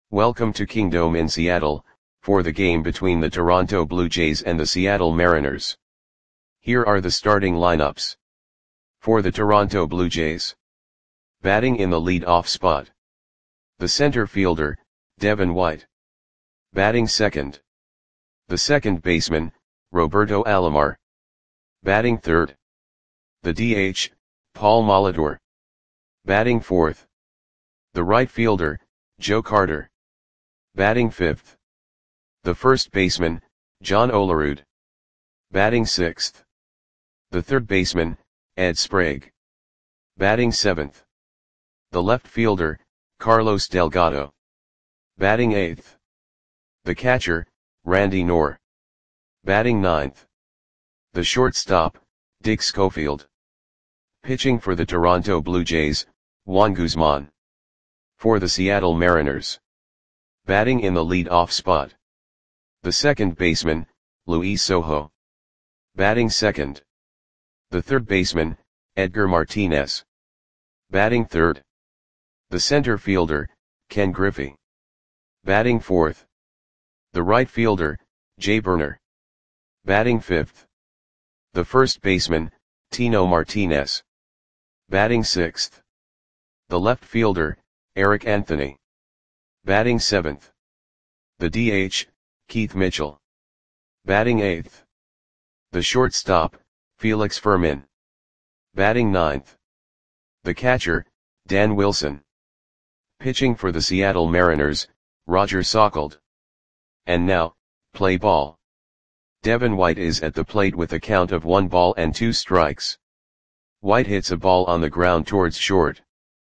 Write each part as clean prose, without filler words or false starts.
Welcome to Kingdome in Seattle, for the game between the Toronto Blue Jays and the Seattle Mariners. Here are the starting lineups. For the Toronto Blue Jays. Batting in the lead-off spot. The center fielder, Devin White. Batting second. The second baseman, Roberto Alomar. Batting third. The DH, Paul Molitor. Batting fourth. The right fielder, Joe Carter. Batting fifth. The first baseman, John Olerud. Batting sixth. The third baseman, Ed Sprague. Batting seventh. The left fielder, Carlos Delgado. Batting eighth. The catcher, Randy Knorr. Batting ninth. The shortstop, Dick Schofield. Pitching for the Toronto Blue Jays, Juan Guzman. For the Seattle Mariners. Batting in the lead-off spot. The second baseman, Luis Sojo. Batting second. The third baseman, Edgar Martinez. Batting third. The center fielder, Ken Griffey. Batting fourth. The right fielder, Jay Burner. Batting fifth. The first baseman, Tino Martinez. Batting sixth. The left fielder, Eric Anthony. Batting seventh. The DH, Keith Mitchell. Batting eighth. The shortstop, Felix Fermin. Batting ninth. The catcher, Dan Wilson. Pitching for the Seattle Mariners, Roger Sockold. And now, play ball. Devin White is at the plate with a count of 1 ball and 2 strikes. White hits a ball on the ground towards short.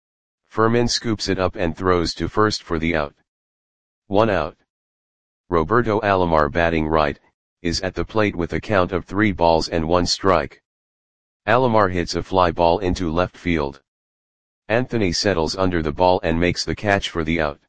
Fermin scoops it up and throws to first for the out. 1 out. Roberto Alomar, batting right, is at the plate with a count of 3 balls and 1 strike. Alomar hits a fly ball into left field. Anthony settles under the ball and makes the catch for the out.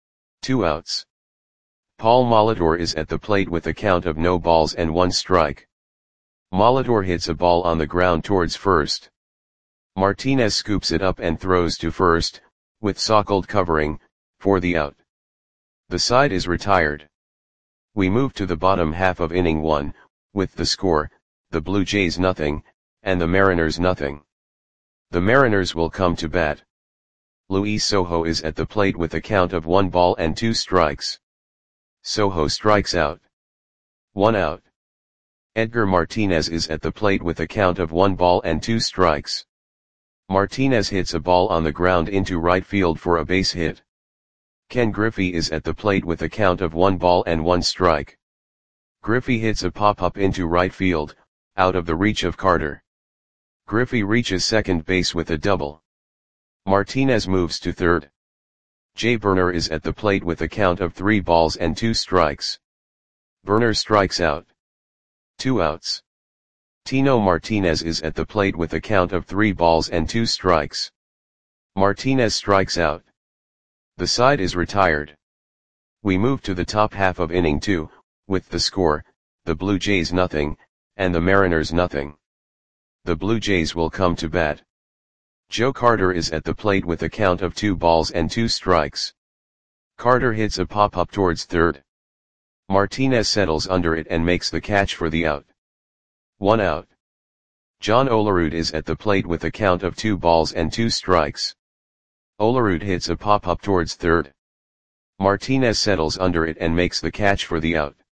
2 outs. Paul Molitor is at the plate with a count of no balls and 1 strike. Molitor hits a ball on the ground towards first. Martinez scoops it up and throws to first, with Sockold covering, for the out. The side is retired. We move to the bottom half of inning 1, with the score, the Blue Jays 0, and the Mariners 0. The Mariners will come to bat. Luis Sojo is at the plate with a count of 1 ball and 2 strikes. Sojo strikes out. 1 out. Edgar Martinez is at the plate with a count of 1 ball and 2 strikes. Martinez hits a ball on the ground into right field for a base hit. Ken Griffey is at the plate with a count of 1 ball and 1 strike. Griffey hits a pop-up into right field, out of the reach of Carter. Griffey reaches second base with a double. Martinez moves to third. Jay Burner is at the plate with a count of 3 balls and 2 strikes. Burner strikes out. 2 outs. Tino Martinez is at the plate with a count of 3 balls and 2 strikes. Martinez strikes out. The side is retired. We move to the top half of inning 2, with the score, the Blue Jays 0, and the Mariners 0. The Blue Jays will come to bat. Joe Carter is at the plate with a count of 2 balls and 2 strikes. Carter hits a pop-up towards third. Martinez settles under it and makes the catch for the out. 1 out. John Olerud is at the plate with a count of 2 balls and 2 strikes. Olerud hits a pop-up towards third. Martinez settles under it and makes the catch for the out.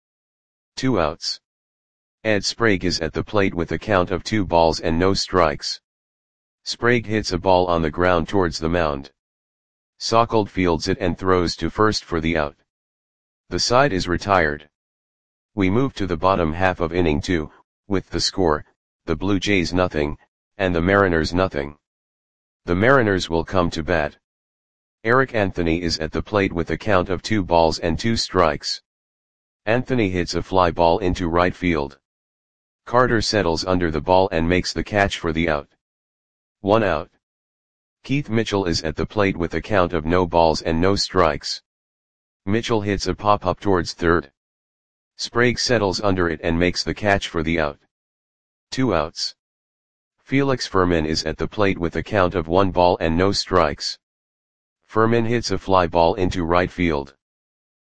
2 outs. Ed Sprague is at the plate with a count of 2 balls and no strikes. Sprague hits a ball on the ground towards the mound. Sockold fields it and throws to first for the out. The side is retired. We move to the bottom half of inning 2, with the score, the Blue Jays 0, and the Mariners 0. The Mariners will come to bat. Eric Anthony is at the plate with a count of 2 balls and 2 strikes. Anthony hits a fly ball into right field. Carter settles under the ball and makes the catch for the out. 1 out. Keith Mitchell is at the plate with a count of no balls and no strikes. Mitchell hits a pop-up towards third. Sprague settles under it and makes the catch for the out. 2 outs. Felix Fermin is at the plate with a count of 1 ball and no strikes. Fermin hits a fly ball into right field.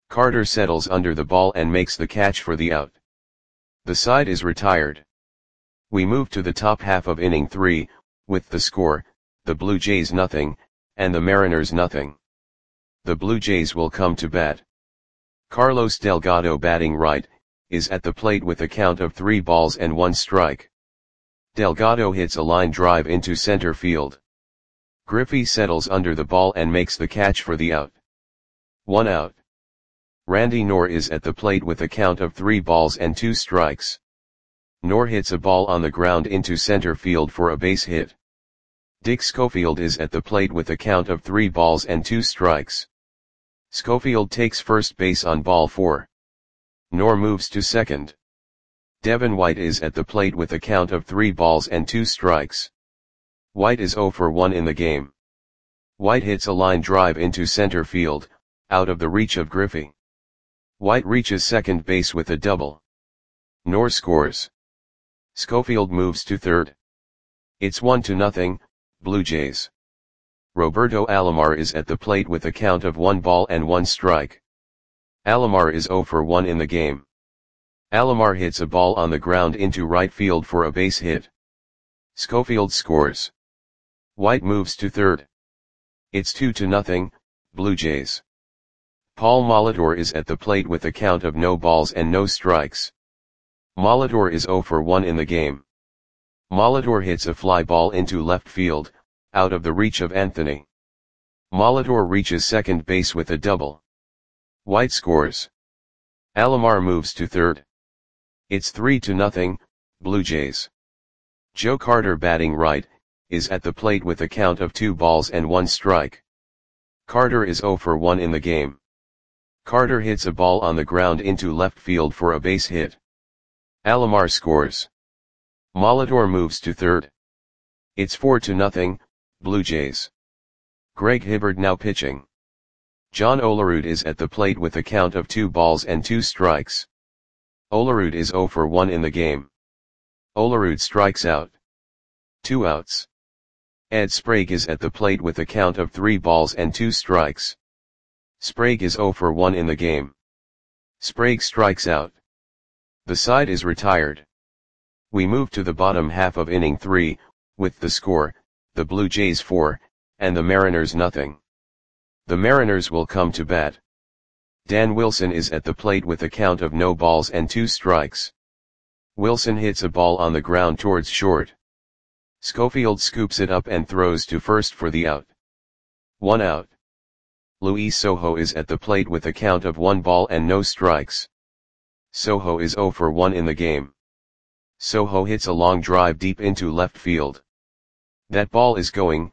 Carter settles under the ball and makes the catch for the out. The side is retired. We move to the top half of inning 3, with the score, the Blue Jays nothing, and the Mariners nothing. The Blue Jays will come to bat. Carlos Delgado, batting right, is at the plate with a count of 3 balls and 1 strike. Delgado hits a line drive into center field. Griffey settles under the ball and makes the catch for the out. 1 out. Randy Knorr is at the plate with a count of 3 balls and 2 strikes. Knorr hits a ball on the ground into center field for a base hit. Dick Schofield is at the plate with a count of 3 balls and 2 strikes. Schofield takes first base on ball 4. Knorr moves to second. Devin White is at the plate with a count of 3 balls and 2 strikes. White is 0 for 1 in the game. White hits a line drive into center field, out of the reach of Griffey. White reaches second base with a double. Knorr scores. Schofield moves to third. It's 1-0, Blue Jays. Roberto Alomar is at the plate with a count of 1 ball and 1 strike. Alomar is 0 for 1 in the game. Alomar hits a ball on the ground into right field for a base hit. Schofield scores. White moves to third. It's 2-0, Blue Jays. Paul Molitor is at the plate with a count of no balls and no strikes. Molitor is 0 for 1 in the game. Molitor hits a fly ball into left field, out of the reach of Anthony. Molitor reaches second base with a double. White scores. Alomar moves to third. It's 3-0, Blue Jays. Joe Carter, batting right, is at the plate with a count of 2 balls and 1 strike. Carter is 0 for 1 in the game. Carter hits a ball on the ground into left field for a base hit. Alomar scores. Molitor moves to third. It's 4-0, Blue Jays. Greg Hibbard now pitching. John Olerud is at the plate with a count of 2 balls and 2 strikes. Olerud is 0 for 1 in the game. Olerud strikes out. 2 outs. Ed Sprague is at the plate with a count of 3 balls and 2 strikes. Sprague is 0 for 1 in the game. Sprague strikes out. The side is retired. We move to the bottom half of inning 3, with the score, the Blue Jays 4, and the Mariners nothing. The Mariners will come to bat. Dan Wilson is at the plate with a count of no balls and 2 strikes. Wilson hits a ball on the ground towards short. Schofield scoops it up and throws to first for the out. 1 out. Luis Sojo is at the plate with a count of 1 ball and no strikes. Sojo is 0 for 1 in the game. Sojo hits a long drive deep into left field. That ball is gone.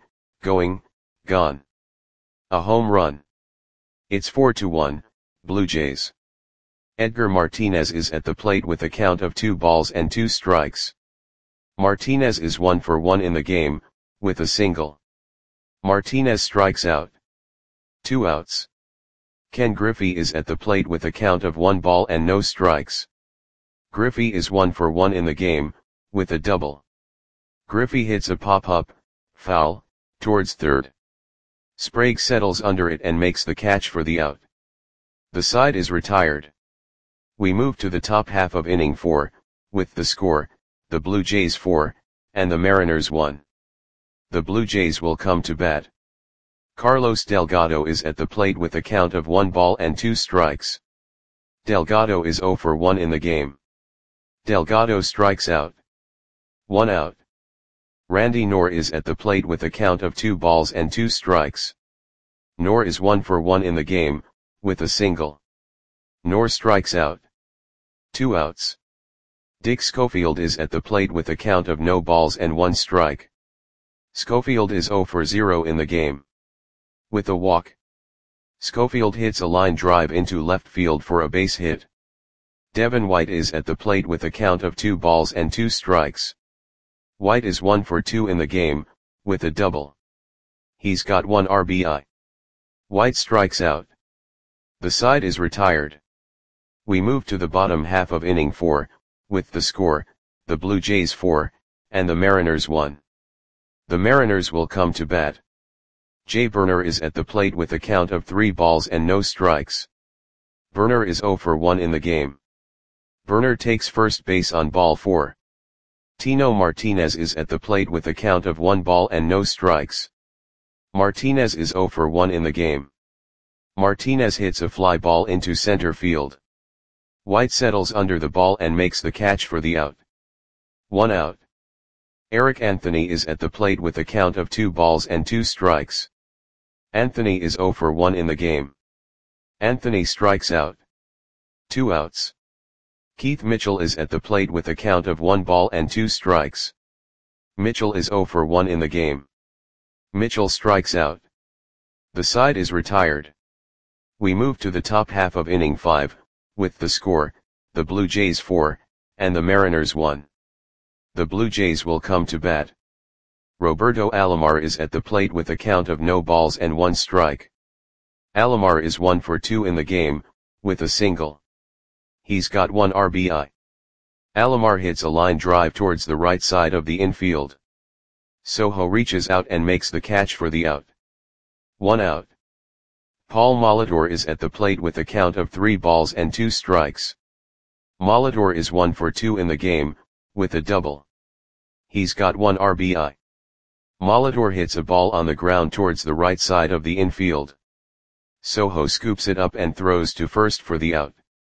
A home run. It's 4-1, Blue Jays. Edgar Martinez is at the plate with a count of 2 balls and 2 strikes. Martinez is 1 for 1 in the game, with a single. Martinez strikes out. 2 outs. Ken Griffey is at the plate with a count of 1 ball and no strikes. Griffey is 1 for 1 in the game, with a double. Griffey hits a pop-up, foul, towards third. Sprague settles under it and makes the catch for the out. The side is retired. We move to the top half of inning 4, with the score, the Blue Jays 4, and the Mariners 1. The Blue Jays will come to bat. Carlos Delgado is at the plate with a count of 1 ball and 2 strikes. Delgado is 0 for 1 in the game. Delgado strikes out. 1 out. Randy Knorr is at the plate with a count of 2 balls and 2 strikes. Knorr is 1 for 1 in the game, with a single. Knorr strikes out. 2 outs. Dick Schofield is at the plate with a count of no balls and 1 strike. Schofield is 0 for 0 in the game. With a walk. Schofield hits a line drive into left field for a base hit. Devin White is at the plate with a count of 2 balls and 2 strikes. White is 1 for 2 in the game, with a double. He's got 1 RBI. White strikes out. The side is retired. We move to the bottom half of inning 4, with the score, the Blue Jays 4, and the Mariners 1. The Mariners will come to bat. Jay Burner is at the plate with a count of 3 balls and no strikes. Berner is 0 for 1 in the game. Berner takes first base on ball 4. Tino Martinez is at the plate with a count of 1 ball and no strikes. Martinez is 0 for 1 in the game. Martinez hits a fly ball into center field. White settles under the ball and makes the catch for the out. 1 out. Eric Anthony is at the plate with a count of 2 balls and 2 strikes. Anthony is 0 for 1 in the game. Anthony strikes out. 2 outs. Keith Mitchell is at the plate with a count of 1 ball and 2 strikes. Mitchell is 0 for 1 in the game. Mitchell strikes out. The side is retired. We move to the top half of inning 5, with the score, the Blue Jays 4, and the Mariners 1. The Blue Jays will come to bat. Roberto Alomar is at the plate with a count of no balls and 1 strike. Alomar is 1 for 2 in the game, with a single. He's got 1 RBI. Alomar hits a line drive towards the right side of the infield. Sojo reaches out and makes the catch for the out. 1 out. Paul Molitor is at the plate with a count of 3 balls and 2 strikes. Molitor is 1 for 2 in the game, with a double. He's got 1 RBI. Molitor hits a ball on the ground towards the right side of the infield. Sojo scoops it up and throws to first for the out.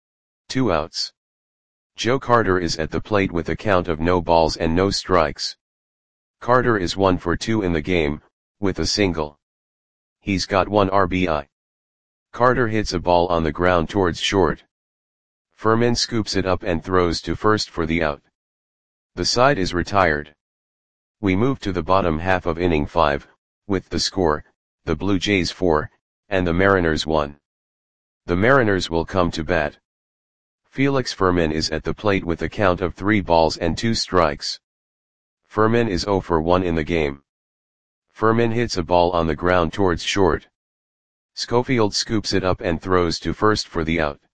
2 outs. Joe Carter is at the plate with a count of no balls and no strikes. Carter is 1 for 2 in the game, with a single. He's got 1 RBI. Carter hits a ball on the ground towards short. Furman scoops it up and throws to first for the out. The side is retired. We move to the bottom half of inning 5, with the score, the Blue Jays 4, and the Mariners 1. The Mariners will come to bat. Felix Furman is at the plate with a count of 3 balls and 2 strikes. Furman is 0 for 1 in the game. Furman hits a ball on the ground towards short. Schofield scoops it up and throws to first for the out.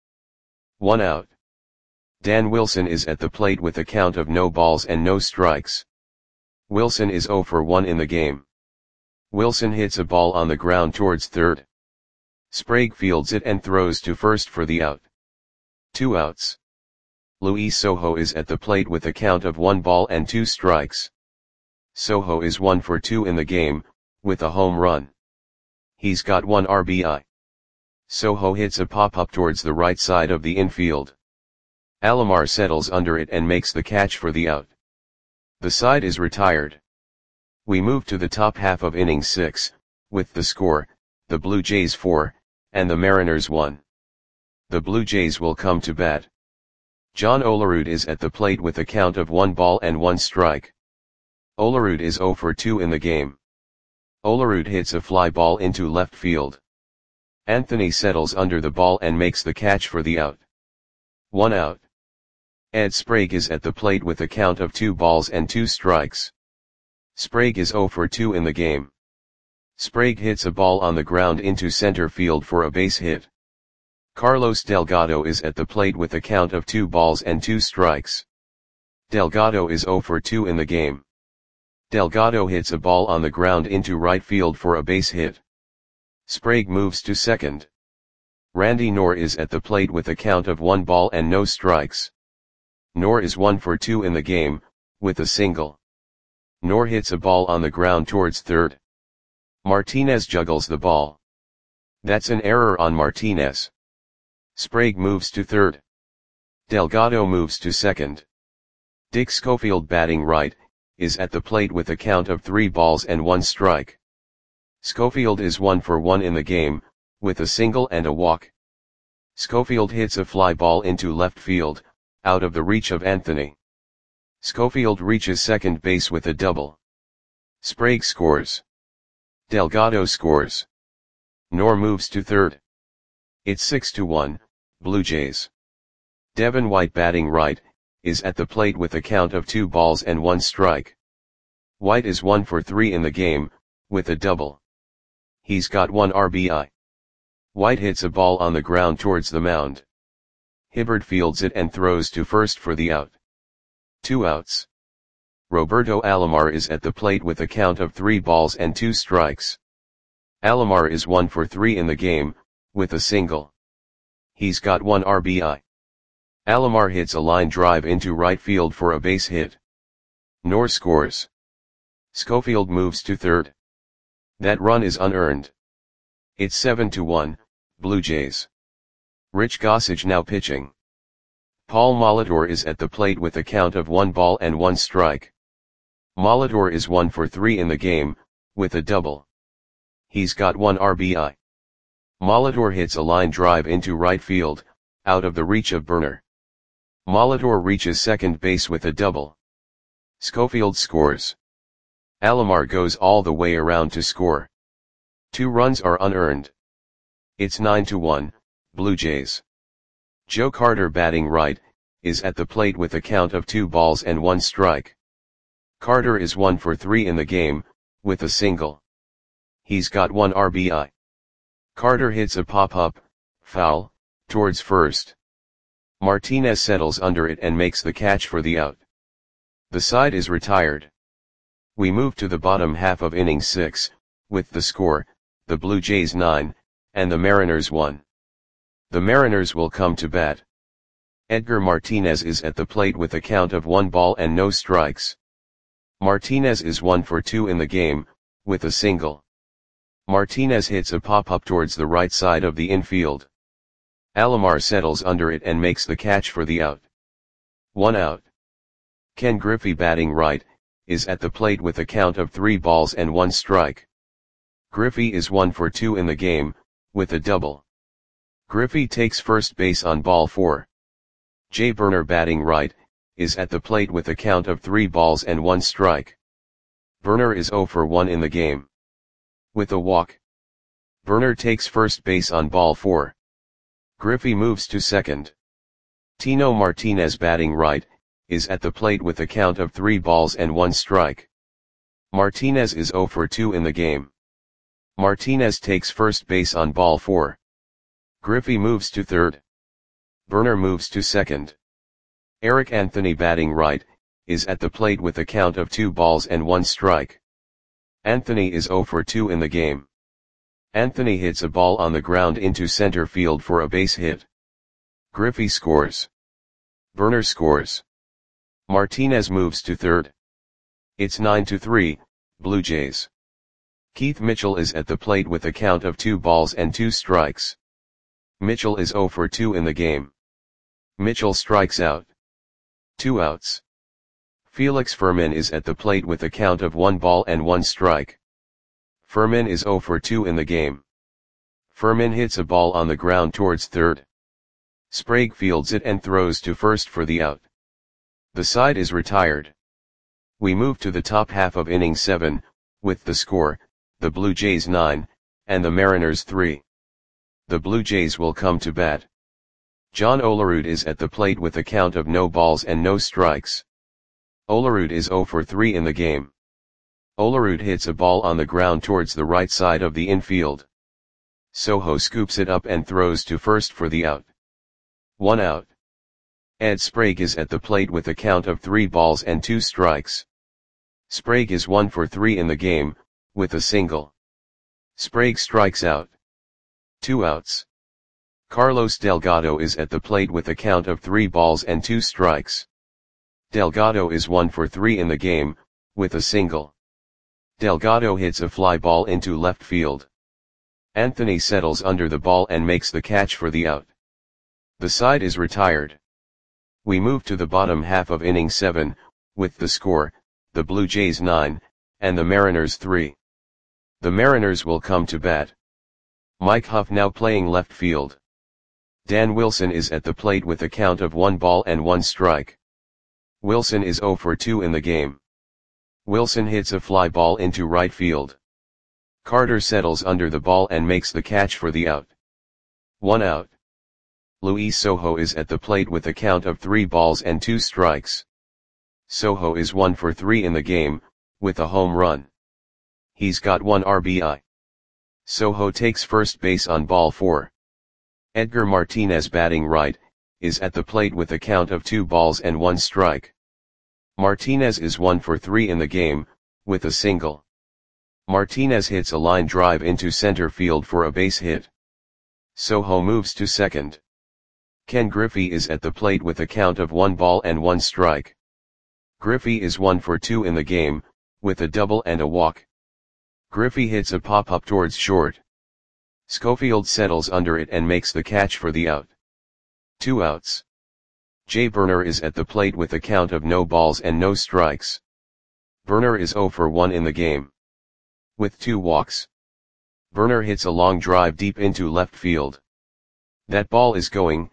1 out. Dan Wilson is at the plate with a count of no balls and no strikes. Wilson is 0 for 1 in the game. Wilson hits a ball on the ground towards third. Sprague fields it and throws to first for the out. 2 outs. Luis Sojo is at the plate with a count of 1 ball and 2 strikes. Sojo is 1 for 2 in the game, with a home run. He's got 1 RBI. Sojo hits a pop-up towards the right side of the infield. Alomar settles under it and makes the catch for the out. The side is retired. We move to the top half of inning 6, with the score, the Blue Jays 4, and the Mariners 1. The Blue Jays will come to bat. John Olerud is at the plate with a count of 1 ball and 1 strike. Olerud is 0 for 2 in the game. Olerud hits a fly ball into left field. Anthony settles under the ball and makes the catch for the out. 1 out. Ed Sprague is at the plate with a count of 2 balls and 2 strikes. Sprague is 0 for 2 in the game. Sprague hits a ball on the ground into center field for a base hit. Carlos Delgado is at the plate with a count of 2 balls and 2 strikes. Delgado is 0 for 2 in the game. Delgado hits a ball on the ground into right field for a base hit. Sprague moves to second. Randy Knorr is at the plate with a count of 1 ball and no strikes. Knorr is 1 for 2 in the game, with a single. Knorr hits a ball on the ground towards third. Martinez juggles the ball. That's an error on Martinez. Sprague moves to third. Delgado moves to second. Dick Schofield, batting right, is at the plate with a count of 3 balls and 1 strike. Schofield is 1 for 1 in the game, with a single and a walk. Schofield hits a fly ball into left field, out of the reach of Anthony. Schofield reaches second base with a double. Sprague scores. Delgado scores. Knorr moves to third. It's 6-1, Blue Jays. Devin White, batting right, is at the plate with a count of 2 balls and 1 strike. White is 1 for 3 in the game, with a double. He's got 1 RBI. White hits a ball on the ground towards the mound. Hibbard fields it and throws to first for the out. 2 outs. Roberto Alomar is at the plate with a count of 3 balls and 2 strikes. Alomar is 1 for 3 in the game, with a single. He's got 1 RBI. Alomar hits a line drive into right field for a base hit. Noor scores. Schofield moves to third. That run is unearned. It's 7-1, Blue Jays. Rich Gossage now pitching. Paul Molitor is at the plate with a count of 1 ball and 1 strike. Molitor is 1 for 3 in the game, with a double. He's got 1 RBI. Molitor hits a line drive into right field, out of the reach of Burner. Molitor reaches second base with a double. Schofield scores. Alomar goes all the way around to score. 2 runs are unearned. It's 9-1, Blue Jays. Joe Carter batting right, is at the plate with a count of 2 balls and 1 strike. Carter is 1 for 3 in the game, with a single. He's got 1 RBI. Carter hits a pop-up, foul, towards first. Martinez settles under it and makes the catch for the out. The side is retired. We move to the bottom half of inning 6, with the score, the Blue Jays 9, and the Mariners 1. The Mariners will come to bat. Edgar Martinez is at the plate with a count of 1 ball and no strikes. Martinez is 1 for 2 in the game, with a single. Martinez hits a pop-up towards the right side of the infield. Alomar settles under it and makes the catch for the out. 1 out. Ken Griffey batting right, is at the plate with a count of 3 balls and 1 strike. Griffey is 1 for 2 in the game, with a double. Griffey takes first base on ball 4. Jay Burner batting right, is at the plate with a count of 3 balls and 1 strike. Burner is 0 for 1 in the game. With a walk. Burner takes first base on ball 4. Griffey moves to second. Tino Martinez batting right, is at the plate with a count of 3 balls and 1 strike. Martinez is 0 for 2 in the game. Martinez takes first base on ball 4. Griffey moves to third. Burner moves to second. Eric Anthony batting right, is at the plate with a count of 2 balls and 1 strike. Anthony is 0 for 2 in the game. Anthony hits a ball on the ground into center field for a base hit. Griffey scores. Burner scores. Martinez moves to third. It's 9-3, Blue Jays. Keith Mitchell is at the plate with a count of 2 balls and 2 strikes. Mitchell is 0 for 2 in the game. Mitchell strikes out. 2 outs. Felix Fermin is at the plate with a count of 1 ball and 1 strike. Fermin is 0 for 2 in the game. Fermin hits a ball on the ground towards third. Sprague fields it and throws to first for the out. The side is retired. We move to the top half of inning 7, with the score, the Blue Jays 9, and the Mariners 3. The Blue Jays will come to bat. John Olerud is at the plate with a count of no balls and no strikes. Olerud is 0 for 3 in the game. Olerud hits a ball on the ground towards the right side of the infield. Soho scoops it up and throws to first for the out. 1 out. Ed Sprague is at the plate with a count of 3 balls and 2 strikes. Sprague is 1 for 3 in the game, with a single. Sprague strikes out. 2 outs. Carlos Delgado is at the plate with a count of 3 balls and 2 strikes. Delgado is 1 for 3 in the game, with a single. Delgado hits a fly ball into left field. Anthony settles under the ball and makes the catch for the out. The side is retired. We move to the bottom half of inning 7, with the score, the Blue Jays 9, and the Mariners 3. The Mariners will come to bat. Mike Huff now playing left field. Dan Wilson is at the plate with a count of 1 ball and 1 strike. Wilson is 0 for 2 in the game. Wilson hits a fly ball into right field. Carter settles under the ball and makes the catch for the out. 1 out. Luis Soho is at the plate with a count of 3 balls and 2 strikes. Soho is 1 for 3 in the game, with a home run. He's got 1 RBI. Soho takes first base on ball 4. Edgar Martinez batting right, is at the plate with a count of 2 balls and 1 strike. Martinez is 1 for 3 in the game, with a single. Martinez hits a line drive into center field for a base hit. Soho moves to second. Ken Griffey is at the plate with a count of 1 ball and 1 strike. Griffey is 1 for 2 in the game, with a double and a walk. Griffey hits a pop-up towards short. Schofield settles under it and makes the catch for the out. 2 outs. Jay Burner is at the plate with a count of no balls and no strikes. Burner is 0 for 1 in the game. With 2 walks. Burner hits a long drive deep into left field. That ball is gone.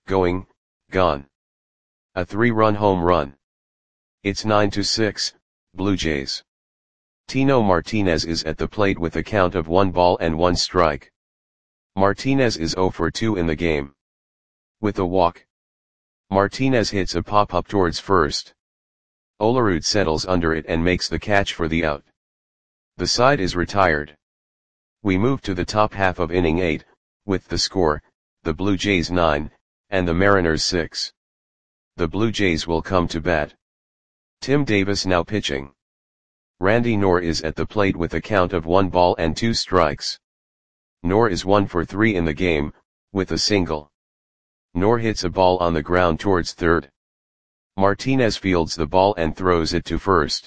A 3-run home run. It's 9-6, Blue Jays. Tino Martinez is at the plate with a count of 1 ball and 1 strike. Martinez is 0 for 2 in the game. With a walk. Martinez hits a pop-up towards first. Olerud settles under it and makes the catch for the out. The side is retired. We move to the top half of inning 8, with the score, the Blue Jays 9, and the Mariners 6. The Blue Jays will come to bat. Tim Davis now pitching. Randy Knorr is at the plate with a count of 1 ball and 2 strikes. Knorr is 1 for 3 in the game, with a single. Knorr hits a ball on the ground towards third. Martinez fields the ball and throws it to first.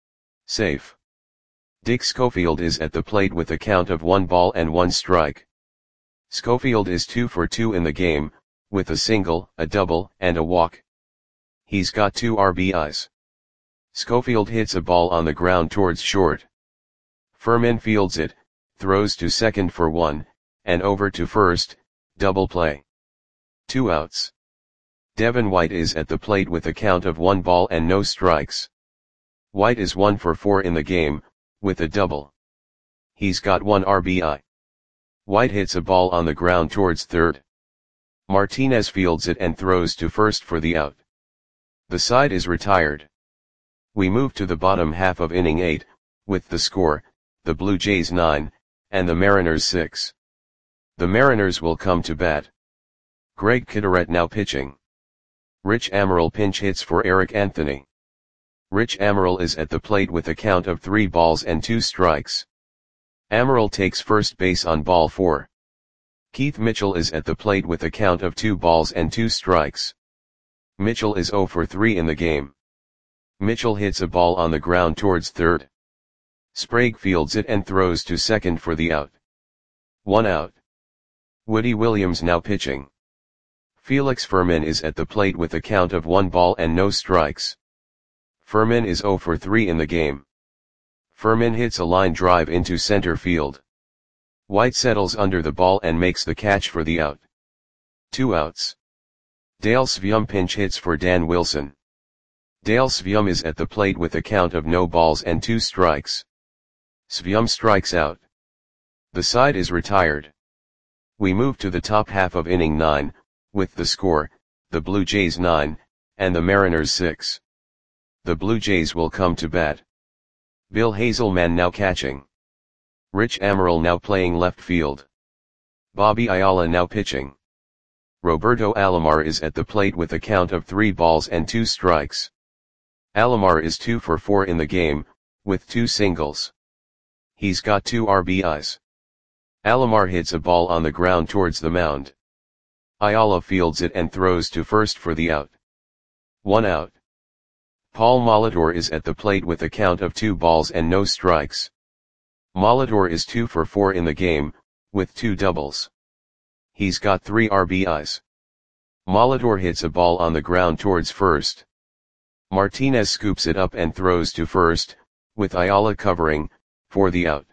Safe. Dick Schofield is at the plate with a count of 1 ball and 1 strike. Schofield is 2 for 2 in the game, with a single, a double, and a walk. He's got 2 RBIs. Schofield hits a ball on the ground towards short. Furman fields it, throws to second for 1, and over to first, double play. 2 outs. Devin White is at the plate with a count of 1 ball and no strikes. White is 1 for 4 in the game, with a double. He's got 1 RBI. White hits a ball on the ground towards third. Martinez fields it and throws to first for the out. The side is retired. We move to the bottom half of inning 8, with the score, the Blue Jays 9, and the Mariners 6. The Mariners will come to bat. Greg Kitteret now pitching. Rich Amaral pinch hits for Eric Anthony. Rich Amaral is at the plate with a count of 3 balls and 2 strikes. Amaral takes first base on ball 4. Keith Mitchell is at the plate with a count of 2 balls and 2 strikes. Mitchell is 0 for 3 in the game. Mitchell hits a ball on the ground towards third. Sprague fields it and throws to second for the out. 1 out. Woody Williams now pitching. Felix Furman is at the plate with a count of 1 ball and no strikes. Furman is 0 for 3 in the game. Furman hits a line drive into center field. White settles under the ball and makes the catch for the out. 2 outs. Dale Svium pinch hits for Dan Wilson. Dale Svium is at the plate with a count of no balls and 2 strikes. Svium strikes out. The side is retired. We move to the top half of inning 9, with the score, the Blue Jays 9, and the Mariners 6. The Blue Jays will come to bat. Bill Hazelman now catching. Rich Amaral now playing left field. Bobby Ayala now pitching. Roberto Alomar is at the plate with a count of 3 balls and 2 strikes. Alomar is 2 for 4 in the game, with 2 singles. He's got 2 RBIs. Alomar hits a ball on the ground towards the mound. Ayala fields it and throws to first for the out. 1 out. Paul Molitor is at the plate with a count of 2 balls and no strikes. Molitor is 2 for 4 in the game, with 2 doubles. He's got 3 RBIs. Molitor hits a ball on the ground towards first. Martinez scoops it up and throws to first, with Ayala covering, for the out.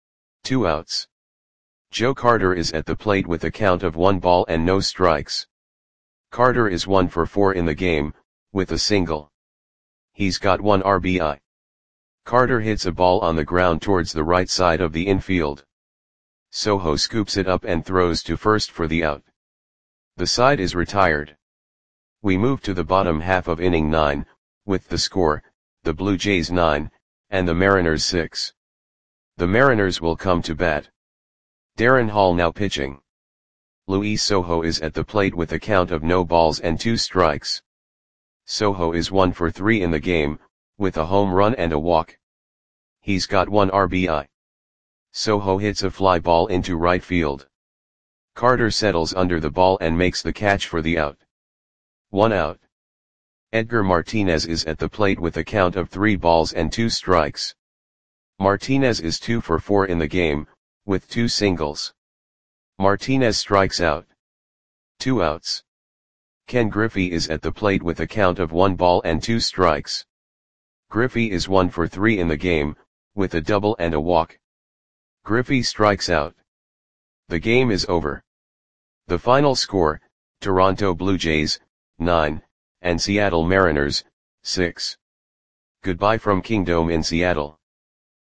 2 outs. Joe Carter is at the plate with a count of 1 ball and no strikes. Carter is 1 for 4 in the game, with a single. He's got 1 RBI. Carter hits a ball on the ground towards the right side of the infield. Soho scoops it up and throws to first for the out. The side is retired. We move to the bottom half of inning 9, with the score, the Blue Jays 9, and the Mariners 6. The Mariners will come to bat. Darren Hall now pitching. Luis Soho is at the plate with a count of no balls and 2 strikes. Soho is 1 for 3 in the game, with a home run and a walk. He's got 1 RBI. Soho hits a fly ball into right field. Carter settles under the ball and makes the catch for the out. 1 out. Edgar Martinez is at the plate with a count of 3 balls and 2 strikes. Martinez is 2 for 4 in the game, with 2 singles. Martinez strikes out. 2 outs. Ken Griffey is at the plate with a count of 1 ball and 2 strikes. Griffey is 1 for 3 in the game, with a double and a walk. Griffey strikes out. The game is over. The final score, Toronto Blue Jays, 9, and Seattle Mariners, 6. Goodbye from Kingdome in Seattle.